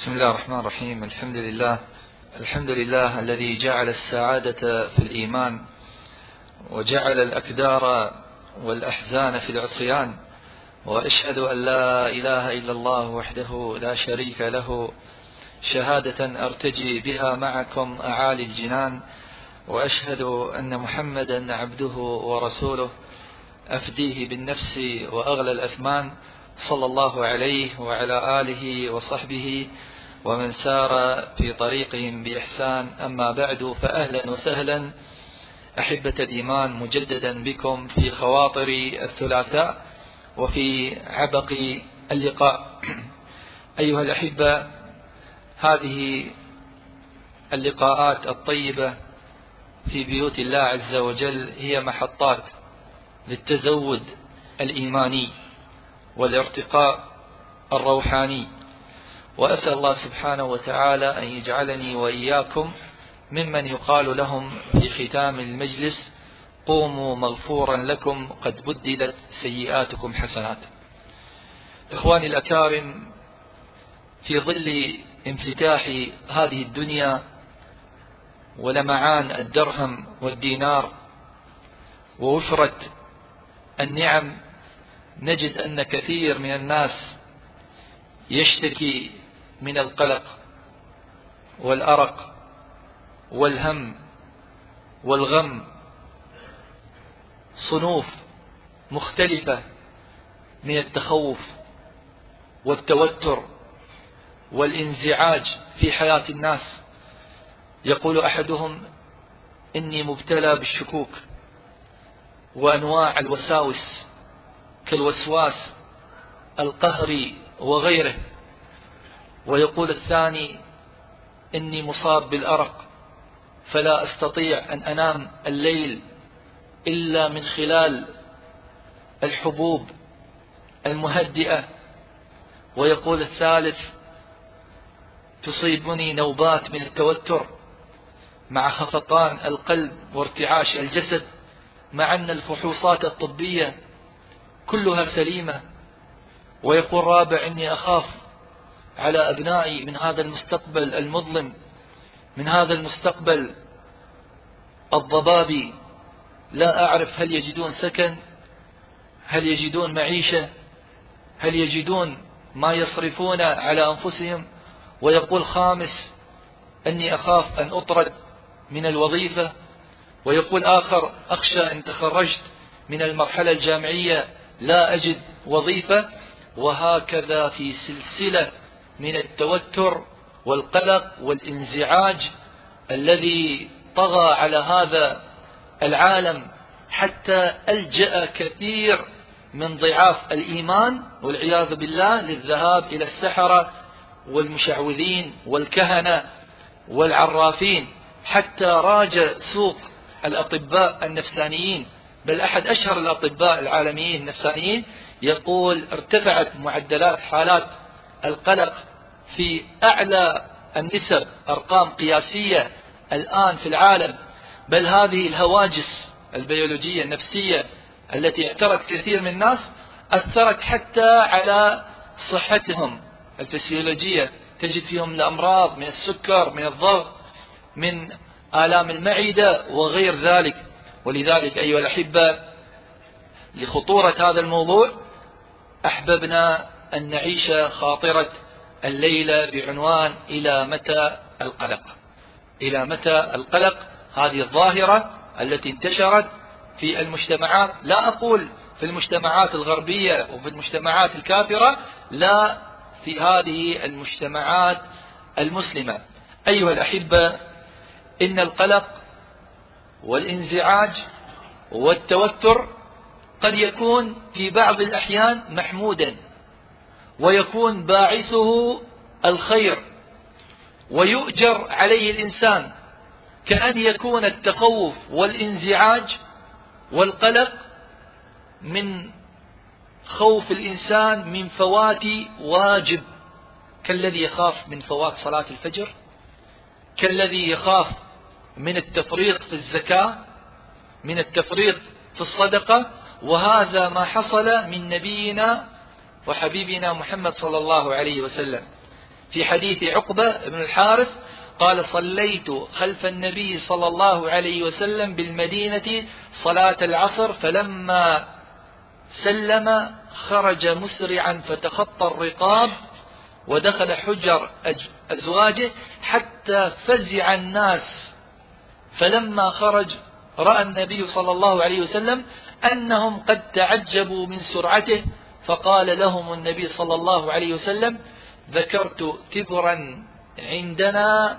بسم الله الرحمن الرحيم. الحمد لله الذي جعل السعادة في الإيمان، وجعل الأكدار والأحزان في العصيان، وأشهد أن لا إله إلا الله وحده لا شريك له، شهادة أرتجي بها معكم أعالي الجنان، وأشهد أن محمدا عبده ورسوله أفديه بالنفس وأغلى الأثمان، صلى الله عليه وعلى آله وصحبه ومن سار في طريقهم بإحسان. أما بعد، فأهلا وسهلا أحبة الإيمان مجددا بكم في خواطر الثلاثاء وفي عبق اللقاء. أيها الأحبة، هذه اللقاءات الطيبة في بيوت الله عز وجل هي محطات للتزود الإيماني والارتقاء الروحاني، وأسأل الله سبحانه وتعالى أن يجعلني وإياكم ممن يقال لهم في ختام المجلس: قوموا مغفورا لكم قد بدلت سيئاتكم حسنات. إخواني الأكارم، في ظل انفتاح هذه الدنيا ولمعان الدرهم والدينار ووفرة النعم، نجد أن كثير من الناس يشتكي من القلق والأرق والهم والغم، صنوف مختلفة من التخوف والتوتر والانزعاج في حياة الناس. يقول أحدهم: إني مبتلى بالشكوك وأنواع الوساوس كالوسواس القهري وغيره. ويقول الثاني: إني مصاب بالأرق فلا أستطيع أن أنام الليل إلا من خلال الحبوب المهدئة. ويقول الثالث: تصيبني نوبات من التوتر مع خفقان القلب وارتعاش الجسد، مع أن الفحوصات الطبية كلها سليمة. ويقول رابع: إني أخاف على أبنائي من هذا المستقبل المظلم، من هذا المستقبل الضبابي. لا أعرف هل يجدون سكن، هل يجدون معيشة، هل يجدون ما يصرفون على أنفسهم. ويقول خامس: أني أخاف أن أطرد من الوظيفة. ويقول آخر: أخشى أن تخرجت من المرحلة الجامعية لا أجد وظيفة. وهكذا في سلسلة من التوتر والقلق والانزعاج الذي طغى على هذا العالم، حتى ألجأ كثير من ضعاف الإيمان والعياذ بالله للذهاب إلى السحرة والمشعوذين والكهنة والعرافين، حتى راج سوق الأطباء النفسانيين. بل أحد أشهر الأطباء العالميين النفسانيين يقول: ارتفعت معدلات حالات القلق في أعلى النسب، أرقام قياسية الآن في العالم. بل هذه الهواجس البيولوجية النفسية التي اعترت كثير من الناس أثرت حتى على صحتهم الفسيولوجية. تجد فيهم الأمراض من السكر، من الضغط، من آلام المعدة وغير ذلك. ولذلك أيها الأحبة، لخطورة هذا الموضوع أحببنا أن نعيش خاطرة الليلة بعنوان: إلى متى القلق؟ إلى متى القلق؟ هذه الظاهرة التي انتشرت في المجتمعات، لا أقول في المجتمعات الغربية وفي المجتمعات الكافرة، لا، في هذه المجتمعات المسلمة. أيها الأحبة، إن القلق والانزعاج والتوتر قد يكون في بعض الأحيان محمودا، ويكون باعثه الخير ويؤجر عليه الإنسان، كأن يكون التخوف والانزعاج والقلق من خوف الإنسان من فوات واجب، كالذي يخاف من فوات صلاة الفجر، كالذي يخاف من التفريط في الزكاة، من التفريط في الصدقة. وهذا ما حصل من نبينا وحبيبنا محمد صلى الله عليه وسلم. في حديث عقبة بن الحارث قال: صليت خلف النبي صلى الله عليه وسلم بالمدينة صلاة العصر، فلما سلم خرج مسرعا فتخطى الرقاب ودخل حجر أزواجه حتى فزع الناس، فلما خرج رأى النبي صلى الله عليه وسلم أنهم قد تعجبوا من سرعته، فقال لهم النبي صلى الله عليه وسلم: ذكرت تبرا عندنا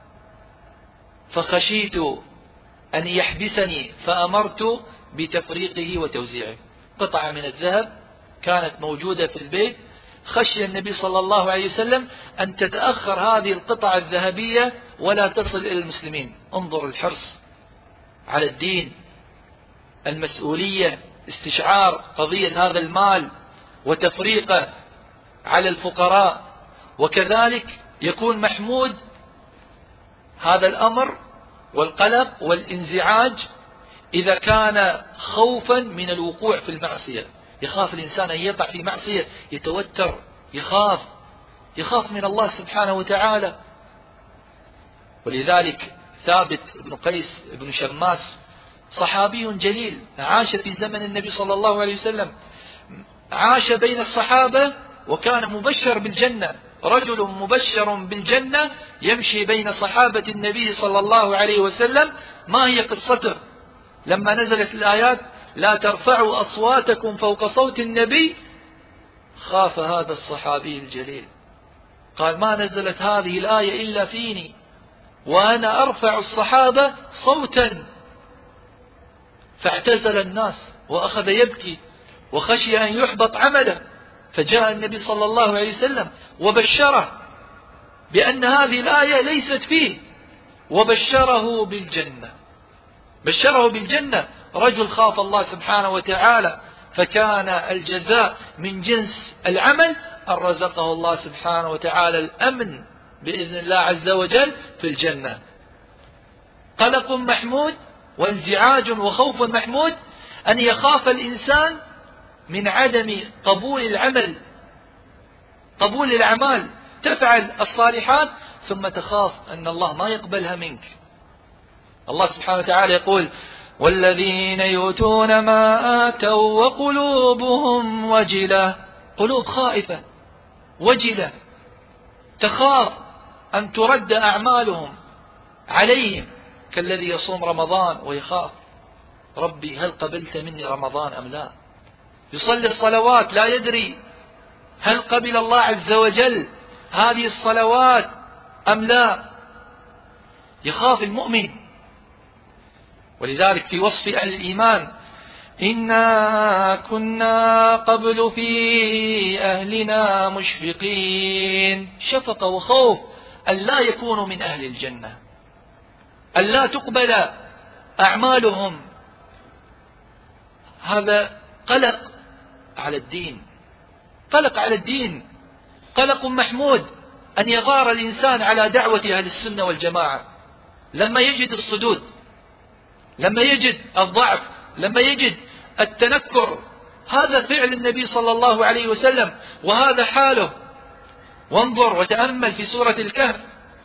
فخشيت أن يحبسني فأمرت بتفريقه وتوزيعه. قطعة من الذهب كانت موجودة في البيت، خشي النبي صلى الله عليه وسلم أن تتأخر هذه القطعة الذهبية ولا تصل إلى المسلمين. انظر الحرص على الدين، المسؤولية، استشعار قضية هذا المال وتفريقه على الفقراء. وكذلك يكون محمود هذا الأمر والقلق والانزعاج إذا كان خوفا من الوقوع في المعصية. يخاف الإنسان أن يقع في معصية، يتوتر، يخاف من الله سبحانه وتعالى. ولذلك ثابت بن قيس بن شماس صحابي جليل عاش في زمن النبي صلى الله عليه وسلم، عاش بين الصحابة وكان مبشر بالجنة، رجل مبشر بالجنة يمشي بين صحابة النبي صلى الله عليه وسلم. ما هي قصته لما نزلت الآيات: لا ترفعوا أصواتكم فوق صوت النبي؟ خاف هذا الصحابي الجليل، قال: ما نزلت هذه الآية إلا فيني وأنا أرفع الصحابة صوتا. فاعتزل الناس وأخذ يبكي وخشي أن يحبط عمله، فجاء النبي صلى الله عليه وسلم وبشره بأن هذه الآية ليست فيه، وبشره بالجنة. بشره بالجنة، رجل خاف الله سبحانه وتعالى، فكان الجزاء من جنس العمل، أن رزقه الله سبحانه وتعالى الأمن بإذن الله عز وجل في الجنة. قلق محمود وانزعاج وخوف محمود أن يخاف الإنسان من عدم قبول العمل، قبول الأعمال، تفعل الصالحات ثم تخاف أن الله ما يقبلها منك. الله سبحانه وتعالى يقول: والذين يؤتون ما آتوا وقلوبهم وجلة، قلوب خائفة وجلة، تخاف أن ترد أعمالهم عليهم، كالذي يصوم رمضان ويخاف: ربي هل قبلت مني رمضان أم لا؟ يصلي الصلوات لا يدري هل قبل الله عز وجل هذه الصلوات أم لا، يخاف المؤمن. ولذلك في وصف أهل الإيمان: إنا كنا قبل في أهلنا مشفقين، شفق وخوف أن لا يكونوا من أهل الجنة، أن لا تقبل أعمالهم. هذا قلق على الدين، قلق على الدين، قلق محمود أن يغار الإنسان على دعوة أهل السنة والجماعة لما يجد الصدود، لما يجد الضعف، لما يجد التنكر. هذا فعل النبي صلى الله عليه وسلم وهذا حاله. وانظر وتأمل في سورة الكهف: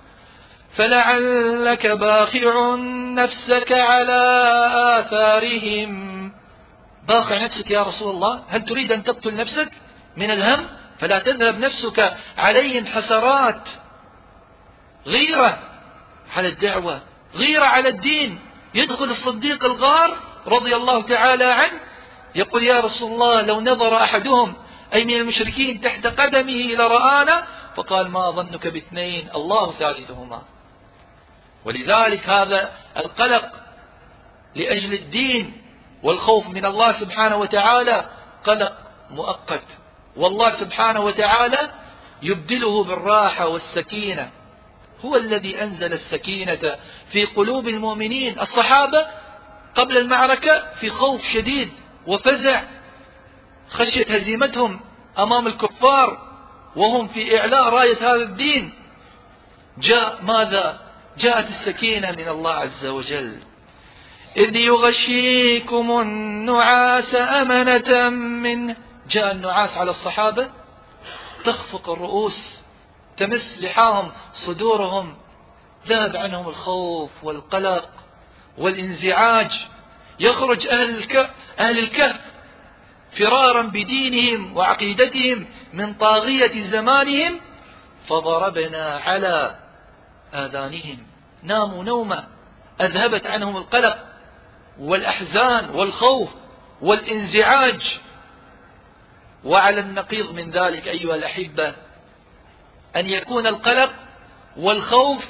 فلعلك باخع نفسك على آثارهم. باخع نفسك يا رسول الله؟ هل تريد أن تقتل نفسك من الهم؟ فلا تذهب نفسك عليهم حسرات. غيرة على الدعوة، غيرة على الدين. يدخل الصديق الغار رضي الله تعالى عنه يقول: يا رسول الله لو نظر أحدهم أي من المشركين تحت قدمه لرآنا. فقال: ما ظنك باثنين الله ثالثهما. ولذلك هذا القلق لأجل الدين والخوف من الله سبحانه وتعالى قلق مؤقت، والله سبحانه وتعالى يبدله بالراحة والسكينة. هو الذي أنزل السكينة في قلوب المؤمنين. الصحابة قبل المعركة في خوف شديد وفزع، خشية هزيمتهم أمام الكفار وهم في إعلاء راية هذا الدين. جاء ماذا؟ جاءت السكينة من الله عز وجل: إذ يغشيكم النعاس أمنة منه. جاء النعاس على الصحابة، تخفق الرؤوس، تمس لحاهم صدورهم، ذهب عنهم الخوف والقلق والانزعاج. يخرج أهل الكهف فرارا بدينهم وعقيدتهم من طاغية زمانهم، فضربنا على آذانهم، ناموا نومة أذهبت عنهم القلق والأحزان والخوف والانزعاج. وعلى النقيض من ذلك أيها الأحبة، أن يكون القلق والخوف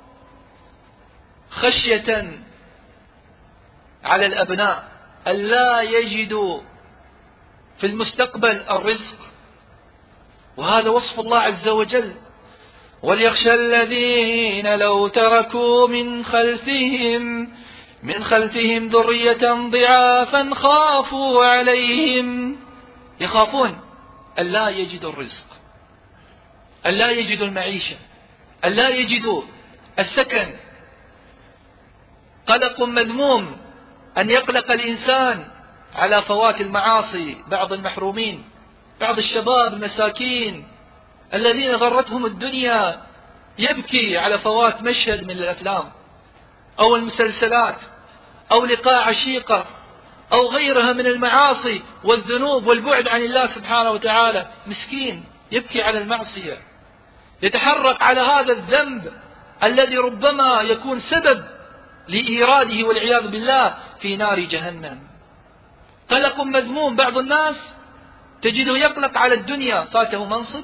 خشية على الأبناء أن لا يجدوا في المستقبل الرزق، وهذا وصف الله عز وجل: وليخشى الذين لو تركوا من خلفهم ذرية ضعافا خافوا عليهم. يخافون أن لا يجدوا الرزق، أن لا يجدوا المعيشة، أن لا يجدوا السكن. قلق مذموم أن يقلق الإنسان على فوات المعاصي. بعض المحرومين، بعض الشباب المساكين الذين غرتهم الدنيا، يبكي على فوات مشهد من الأفلام أو المسلسلات أو لقاء عشيقة أو غيرها من المعاصي والذنوب والبعد عن الله سبحانه وتعالى. مسكين يبكي على المعصية، يتحرق على هذا الذنب الذي ربما يكون سبب لإيراده والعياذ بالله في نار جهنم. قلق مذموم. بعض الناس تجده يقلق على الدنيا، فاته منصب،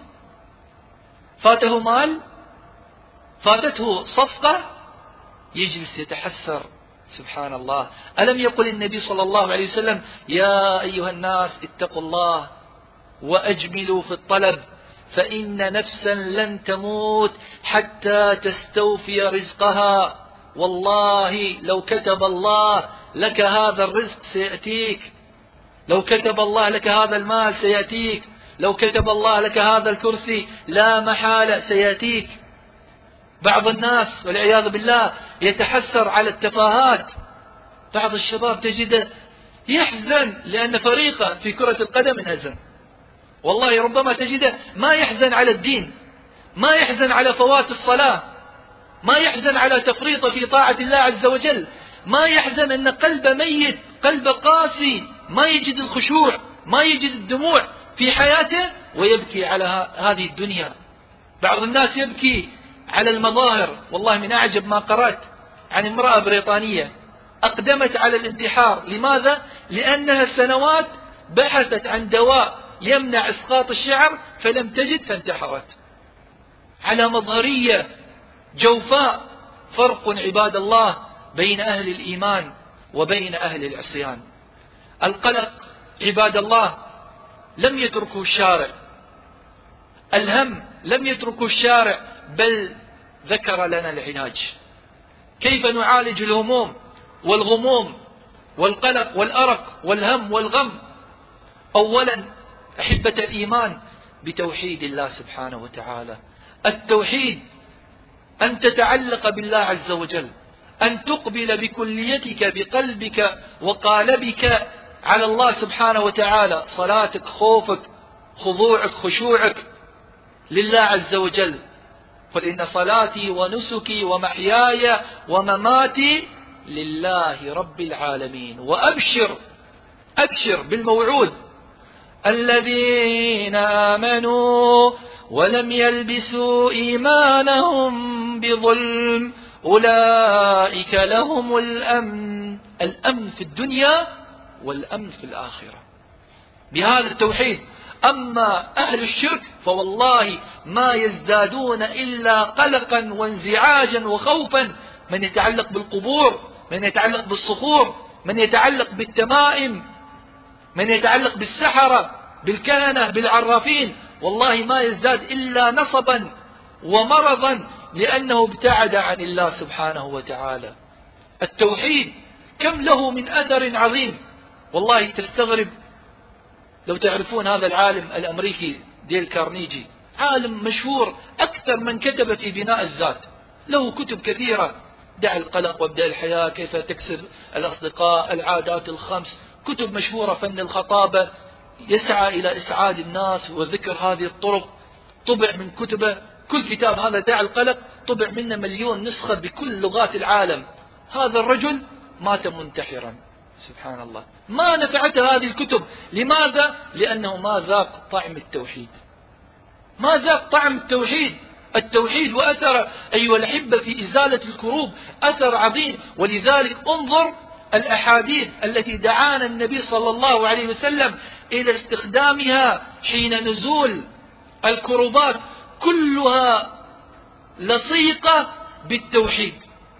فاته مال، فاتته صفقة، يجلس يتحسر. سبحان الله، ألم يقل النبي صلى الله عليه وسلم: يا أيها الناس اتقوا الله وأجملوا في الطلب، فإن نفسا لن تموت حتى تستوفي رزقها. والله لو كتب الله لك هذا الرزق سيأتيك، لو كتب الله لك هذا المال سيأتيك، لو كتب الله لك هذا الكرسي لا محالة سيأتيك. بعض الناس والعياذ بالله يتحسر على التفاهات. بعض الشباب تجده يحزن لأن فريقه في كرة القدم انهزم. والله ربما تجده ما يحزن على الدين، ما يحزن على فوات الصلاة، ما يحزن على تفريطه في طاعة الله عز وجل، ما يحزن أن قلبه ميت، قلبه قاسي، ما يجد الخشوع، ما يجد الدموع في حياته، ويبكي على هذه الدنيا. بعض الناس يبكي على المظاهر. والله من أعجب ما قرأت عن امرأة بريطانية أقدمت على الانتحار. لماذا؟ لأنها سنوات بحثت عن دواء يمنع إسقاط الشعر فلم تجد فانتحرت على مظهرية جوفاء. فرق عباد الله بين أهل الإيمان وبين أهل العصيان. القلق عباد الله لم يتركه الشارع، الهم لم يتركه الشارع، بل ذكر لنا العلاج. كيف نعالج الهموم والغموم والقلق والأرق والهم والغم؟ أولا أحبة الإيمان بتوحيد الله سبحانه وتعالى. التوحيد أن تتعلق بالله عز وجل، أن تقبل بكليتك بقلبك وقالبك على الله سبحانه وتعالى. صلاتك، خوفك، خضوعك، خشوعك لله عز وجل. قل إن صلاتي ونسكي ومحياي ومماتي لله رب العالمين. وأبشر بالموعود: الذين آمنوا ولم يلبسوا إيمانهم بظلم أولئك لهم الأمن في الدنيا والأمن في الآخرة، بهذا التوحيد. أما أهل الشرك فوالله ما يزدادون إلا قلقا وانزعاجا وخوفا. من يتعلق بالقبور، من يتعلق بالصخور، من يتعلق بالتمائم، من يتعلق بالسحرة، بالكهنة، بالعرافين، والله ما يزداد إلا نصبا ومرضا، لأنه ابتعد عن الله سبحانه وتعالى. التوحيد كم له من أثر عظيم. والله تستغرب لو تعرفون هذا العالم الأمريكي ديل كارنيجي، عالم مشهور، أكثر من كتب في بناء الذات، له كتب كثيرة: دع القلق وابدأ الحياة، كيف تكسب الأصدقاء، العادات الخمس، كتب مشهورة، فن الخطابة، يسعى إلى إسعاد الناس وذكر هذه الطرق. طبع من كتبه كل كتاب هذا داعي القلق طبع منه 1,000,000 نسخة بكل لغات العالم. هذا الرجل مات منتحرا، سبحان الله. ما نفعته هذه الكتب. لماذا؟ لأنه ما ذاق طعم التوحيد، ما ذاق طعم التوحيد. التوحيد وأثر أيها الأحبة في إزالة الكروب أثر عظيم. ولذلك انظر الأحاديث التي دعانا النبي صلى الله عليه وسلم إلى استخدامها حين نزول الكروبات، كلها لصيقة بالتوحيد.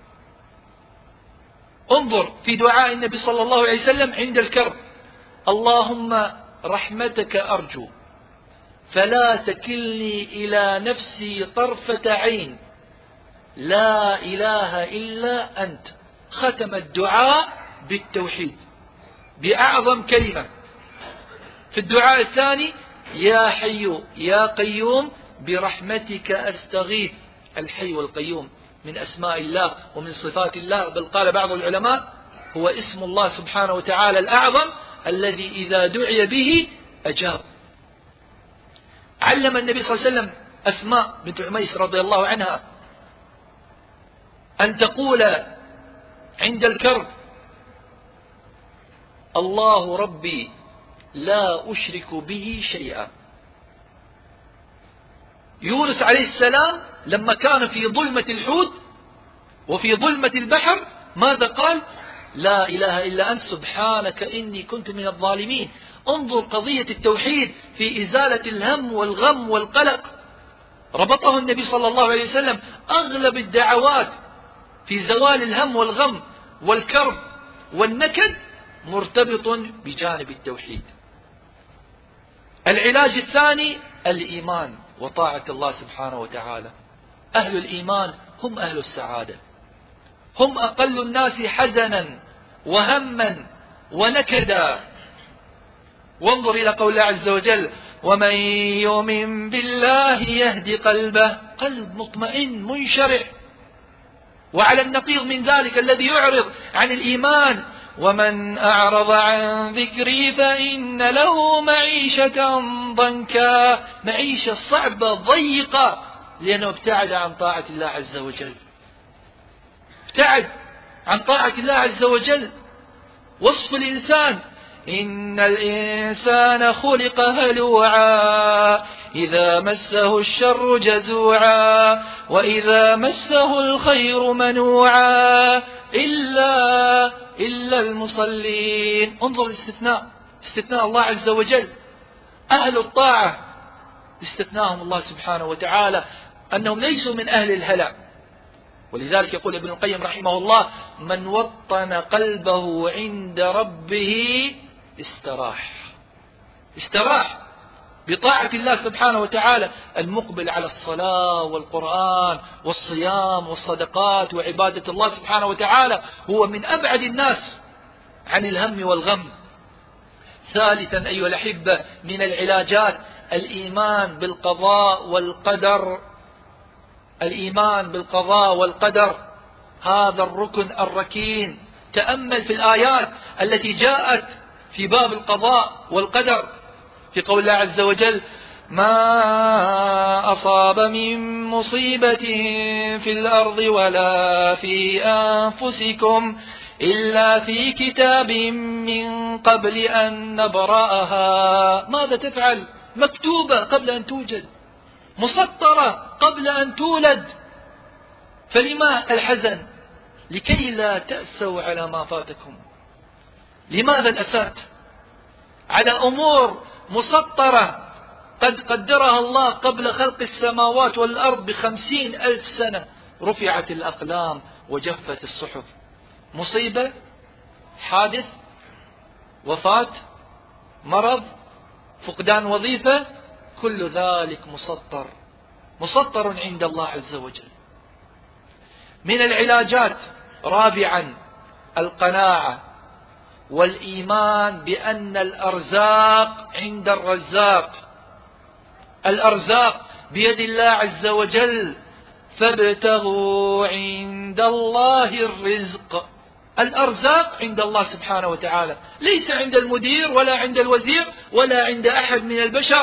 انظر في دعاء النبي صلى الله عليه وسلم عند الكرب: اللهم رحمتك أرجو فلا تكلني إلى نفسي طرفة عين، لا إله إلا أنت. ختم الدعاء بالتوحيد بأعظم كلمة. في الدعاء الثاني: يا حي يا قيوم برحمتك أستغيث. الحي والقيوم من أسماء الله ومن صفات الله، بل قال بعض العلماء هو اسم الله سبحانه وتعالى الأعظم الذي إذا دعي به أجاب. علم النبي صلى الله عليه وسلم أسماء بنت عميس رضي الله عنها أن تقول عند الكرب: الله ربي لا أشرك به شيئا. يونس عليه السلام لما كان في ظلمة الحوت وفي ظلمة البحر ماذا قال؟ لا إله إلا أنت سبحانك إني كنت من الظالمين. انظر قضية التوحيد في إزالة الهم والغم والقلق، ربطه النبي صلى الله عليه وسلم. أغلب الدعوات في زوال الهم والغم والكرب والنكد مرتبط بجانب التوحيد. العلاج الثاني الإيمان وطاعة الله سبحانه وتعالى. أهل الإيمان هم أهل السعادة، هم أقل الناس حزنا وهما ونكدا. وانظر إلى قول الله عز وجل: ومن يؤمن بالله يهدي قلبه. قلب مطمئن منشرح. وعلى النقيض من ذلك الذي يعرض عن الإيمان: ومن أعرض عن ذكري فإن له معيشة ضنكا. معيشة صعبة ضيقة لأنه ابتعد عن طاعة الله عز وجل، ابتعد عن طاعة الله عز وجل. وصف الإنسان: إن الإنسان خلق هلوعا إذا مسه الشر جزوعا وإذا مسه الخير منوعا إلا المصلين. انظر الاستثناء، استثناء الله عز وجل. أهل الطاعة استثناهم الله سبحانه وتعالى أنهم ليسوا من أهل الهلع. ولذلك يقول ابن القيم رحمه الله: من وطن قلبه عند ربه استراح. استراح بطاعة الله سبحانه وتعالى. المقبل على الصلاة والقرآن والصيام والصدقات وعبادة الله سبحانه وتعالى هو من أبعد الناس عن الهم والغم. ثالثا أيها الأحبة من العلاجات الإيمان بالقضاء والقدر. الإيمان بالقضاء والقدر هذا الركن الركين. تأمل في الآيات التي جاءت في باب القضاء والقدر في قول الله عز وجل: ما أصاب من مصيبة في الأرض ولا في أنفسكم إلا في كتاب من قبل أن نبرأها. ماذا تفعل؟ مكتوبة قبل أن توجد، مسطرة قبل أن تولد. فلما الحزن؟ لكي لا تأسوا على ما فاتكم. لماذا الأسات على أمور مسطرة قد قدرها الله قبل خلق السماوات والأرض ب50,000 سنة؟ رفعت الأقلام وجفت الصحف. مصيبة، حادث، وفاة، مرض، فقدان وظيفة، كل ذلك مسطر عند الله عز وجل. من العلاجات رابعا القناعة والإيمان بأن الأرزاق عند الرزاق. الأرزاق بيد الله عز وجل، فابتغوا عند الله الرزق. الأرزاق عند الله سبحانه وتعالى، ليس عند المدير ولا عند الوزير ولا عند أحد من البشر.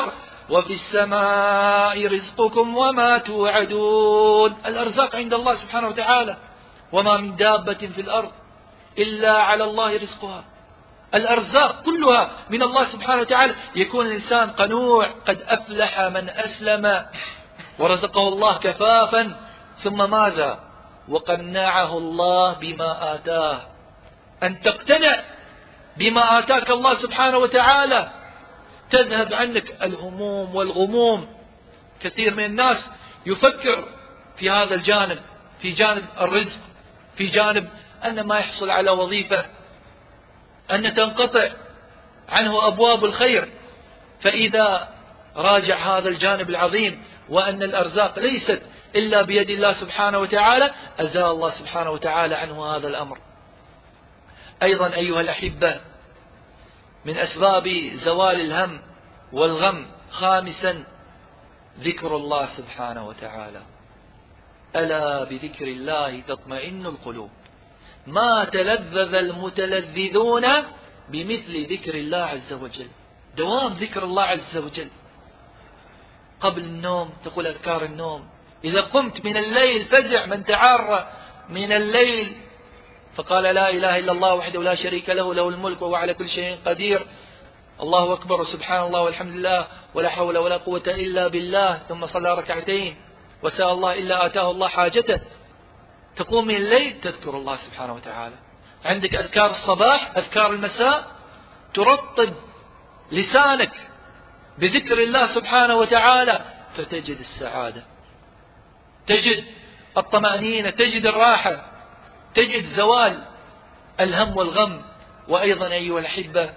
وفي السماء رزقكم وما توعدون. الأرزاق عند الله سبحانه وتعالى، وما من دابة في الأرض إلا على الله رزقها. الأرزاق كلها من الله سبحانه وتعالى. يكون الإنسان قنوع، قد أفلح من أسلم ورزقه الله كفافا، ثم ماذا؟ وقنعه الله بما آتاه. أن تقتنع بما آتاك الله سبحانه وتعالى تذهب عنك الهموم والغموم. كثير من الناس يفكر في هذا الجانب، في جانب الرزق، في جانب أن ما يحصل على وظيفة، أن تنقطع عنه أبواب الخير. فإذا راجع هذا الجانب العظيم، وأن الأرزاق ليست إلا بيد الله سبحانه وتعالى، أزال الله سبحانه وتعالى عنه هذا الأمر. أيضا أيها الأحبة، من أسباب زوال الهم والغم خامسا ذكر الله سبحانه وتعالى. ألا بذكر الله تطمئن القلوب. ما تلذذ المتلذذون بمثل ذكر الله عز وجل. دوام ذكر الله عز وجل. قبل النوم تقول أذكار النوم، إذا قمت من الليل فزع من تعار من الليل فقال لا إله إلا الله وحده لا شريك له، له الملك وهو على كل شيء قدير، الله أكبر وسبحان الله والحمد لله ولا حول ولا قوة إلا بالله، ثم صلى ركعتين وسأل الله إلا آتاه الله حاجته. تقوم من الليل تذكر الله سبحانه وتعالى. عندك أذكار الصباح، أذكار المساء، ترطب لسانك بذكر الله سبحانه وتعالى، فتجد السعادة، تجد الطمأنينة، تجد الراحة، تجد زوال الهم والغم. وأيضا أيها الأحبة،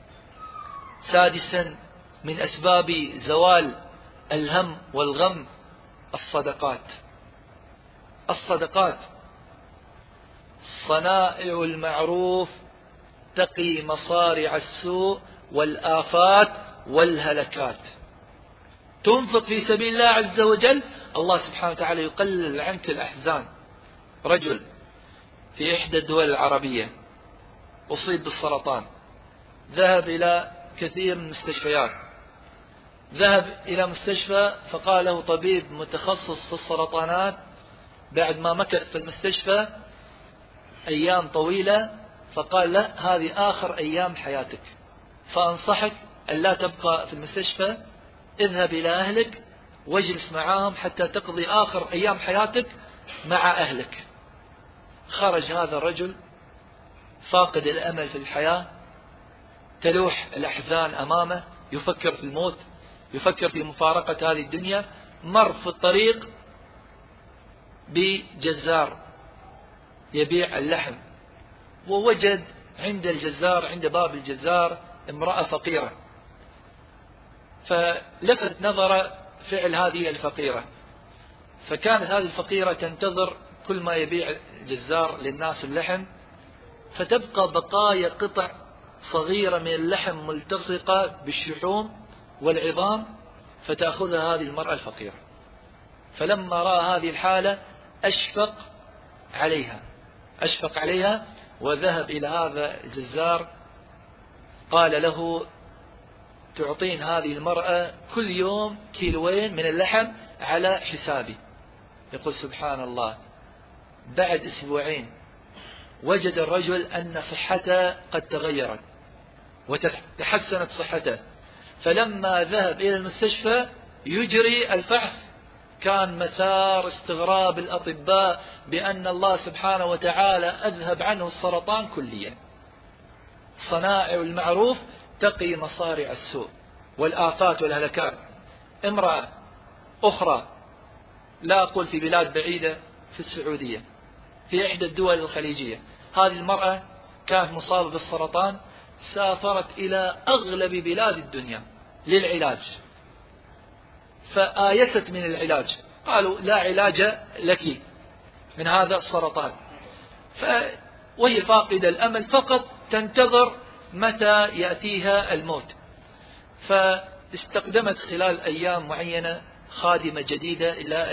سادسا من أسباب زوال الهم والغم الصدقات. الصدقات صنائع المعروف تقي مصارع السوء والآفات والهلكات. تنفق في سبيل الله عز وجل، الله سبحانه وتعالى يقلل عنك الأحزان. رجل في إحدى الدول العربية أصيب بالسرطان، ذهب إلى كثير من المستشفيات، ذهب إلى مستشفى فقال له طبيب متخصص في السرطانات بعد ما مكث في المستشفى أيام طويلة، فقال له هذه آخر أيام حياتك، فأنصحك أن لا تبقى في المستشفى، اذهب إلى أهلك واجلس معهم حتى تقضي آخر أيام حياتك مع أهلك. خرج هذا الرجل فاقد الأمل في الحياة، تلوح الأحزان أمامه، يفكر في الموت، يفكر في مفارقة هذه الدنيا. مر في الطريق بجزار يبيع اللحم، ووجد عند الجزار، عند باب الجزار، امرأة فقيرة، فلفت نظر فعل هذه الفقيرة، فكانت هذه الفقيرة تنتظر كل ما يبيع الجزار للناس اللحم، فتبقى بقايا قطع صغيرة من اللحم ملتصقة بالشحوم والعظام، فتأخذها هذه المرأة الفقيرة. فلما رأى هذه الحالة أشفق عليها وذهب إلى هذا الجزار، قال له تعطين هذه المرأة كل يوم كيلوين من اللحم على حسابي. يقول سبحان الله، بعد أسبوعين وجد الرجل أن صحته قد تغيرت وتحسنت صحته، فلما ذهب إلى المستشفى يجري الفحص كان مثار استغراب الأطباء بأن الله سبحانه وتعالى أذهب عنه السرطان كليا. صنائع المعروف تقي مصارع السوء والآفات والهلكات. امرأة أخرى، لا أقول في بلاد بعيدة، في السعودية، في إحدى الدول الخليجية، هذه المرأة كانت مصابة بالسرطان، سافرت إلى أغلب بلاد الدنيا للعلاج، فآيست من العلاج، قالوا لا علاج لك من هذا السرطان، وهي فاقدة الأمل، فقط تنتظر متى يأتيها الموت. فاستقدمت خلال أيام معينة خادمة جديدة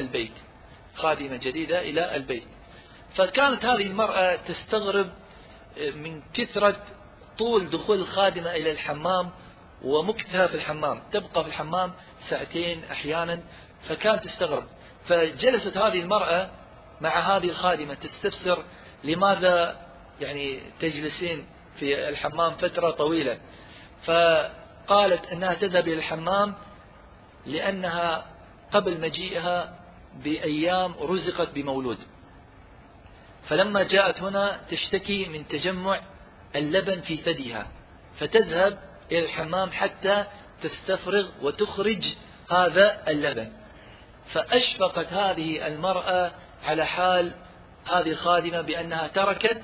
إلى البيت، فكانت هذه المرأة تستغرب من كثرة طول دخول الخادمة إلى الحمام ومكثها في الحمام، تبقى في الحمام ساعتين أحيانا، فكانت تستغرب. فجلست هذه المرأة مع هذه الخادمة تستفسر لماذا يعني تجلسين في الحمام فترة طويلة. فقالت أنها تذهب إلى الحمام لأنها قبل مجيئها بأيام رزقت بمولود، فلما جاءت هنا تشتكي من تجمع اللبن في ثديها، فتذهب إلى الحمام حتى تستفرغ وتخرج هذا اللبن. فأشفقت هذه المرأة على حال هذه الخادمة بأنها تركت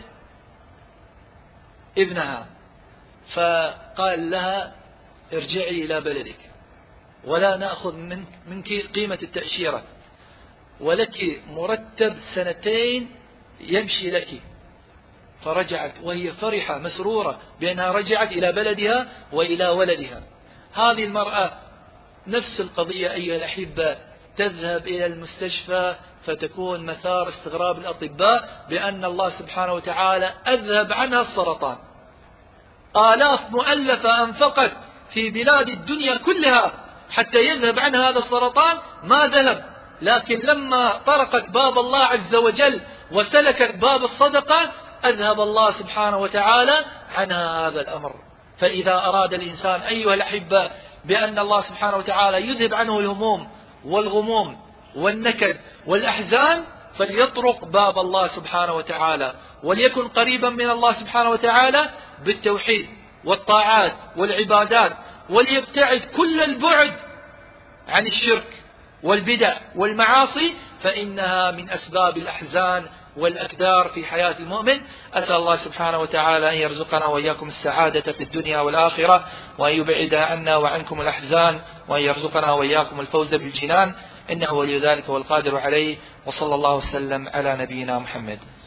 ابنها، فقال لها ارجعي إلى بلدك ولا نأخذ منك قيمة التأشيرة، ولك مرتب 2 يمشي لك. فرجعت وهي فرحة مسرورة بأنها رجعت إلى بلدها وإلى ولدها. هذه المرأة نفس القضية أيها الأحبة، تذهب إلى المستشفى فتكون مثار استغراب الأطباء بأن الله سبحانه وتعالى أذهب عنها السرطان. آلاف مؤلفة أنفقت في بلاد الدنيا كلها حتى يذهب عنها هذا السرطان، ما ذهب. لكن لما طرقت باب الله عز وجل وسلكت باب الصدقة أذهب الله سبحانه وتعالى عنها هذا الأمر. فإذا أراد الإنسان أيها الأحبة بأن الله سبحانه وتعالى يذهب عنه الهموم والغموم والنكد والأحزان، فليطرق باب الله سبحانه وتعالى، وليكن قريبا من الله سبحانه وتعالى بالتوحيد والطاعات والعبادات، وليبتعد كل البعد عن الشرك والبدع والمعاصي، فإنها من أسباب الأحزان والأكدار في حياة المؤمن. أسأل الله سبحانه وتعالى أن يرزقنا وإياكم السعادة في الدنيا والآخرة، وأن يبعد عنا وعنكم الأحزان، وأن يرزقنا وإياكم الفوز بالجنان، إنه ولي ذلك والقادر عليه. وصلى الله وسلم على نبينا محمد.